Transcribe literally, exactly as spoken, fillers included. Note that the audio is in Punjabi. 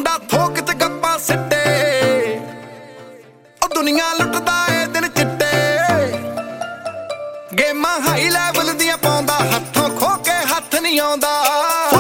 ਮੁੰਡਾ ਥੋਕ ਚ ਗੱਪਾਂ ਸਿੱਟੇ ਉਹ ਦੁਨੀਆ ਲੁੱਟਦਾ ਏ ਦਿਨ ਚਿੱਟੇ ਗੇਮਾਂ ਹਾਈ ਲੈਵਲ ਦੀਆਂ ਪਾਉਂਦਾ ਹੱਥੋਂ ਖੋ ਕੇ ਹੱਥ ਨਹੀਂ ਆਉਂਦਾ।